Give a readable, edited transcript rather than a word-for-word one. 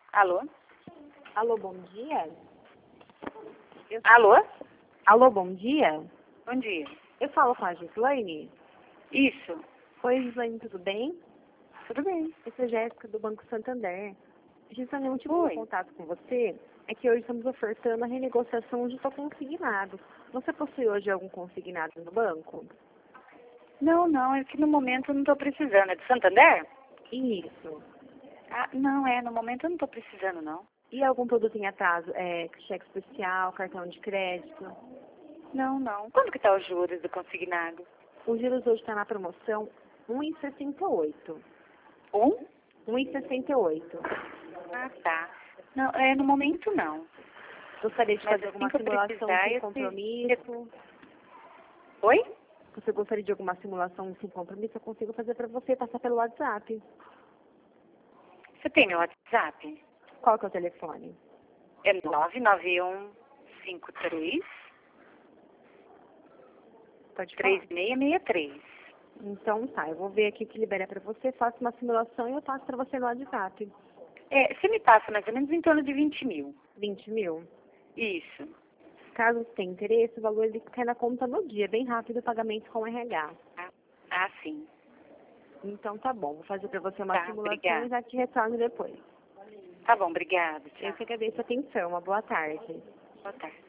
Alô? Alô, bom dia? Alô? Alô, bom dia? Bom dia. Eu falo com a Gislaine. Isso. Oi, Gislaine, tudo bem? Tudo bem. Eu sou Jéssica, do Banco Santander. Gislaine, o motivo Oi. de contato com você é que hoje estamos ofertando a renegociação de seu consignado. Você possui hoje algum consignado no banco? Não, é que no momento eu não estou precisando. É de Santander? Isso. Ah, no momento eu não estou precisando, não. E algum produto em atraso? Cheque especial, cartão de crédito? Não. Quanto que tá os juros do consignado? O juros hoje está na promoção 1,68. 1? 1,68. Ah, tá. Não, no momento não. Gostaria de Mas fazer assim alguma que eu simulação precisar, sem eu compromisso? Oi? Você gostaria de alguma simulação sem compromisso? Eu consigo fazer para você, passar pelo WhatsApp. Você tem meu WhatsApp? Qual que é o telefone? É 99153 Pode falar. 3663. Então tá, eu vou ver aqui o que libera para você, faço uma simulação e eu passo para você no WhatsApp. Você me passa mais ou menos em torno de 20 mil. 20 mil. Isso. Caso você tenha interesse, o valor ele cai na conta no dia, bem rápido o pagamento com RH. Ah, sim. Então tá bom, vou fazer para você uma Tá, simulação obrigada. e já te retorno depois. Tá bom, obrigada. Tchau. Eu que agradeço a atenção, uma boa tarde. Boa tarde.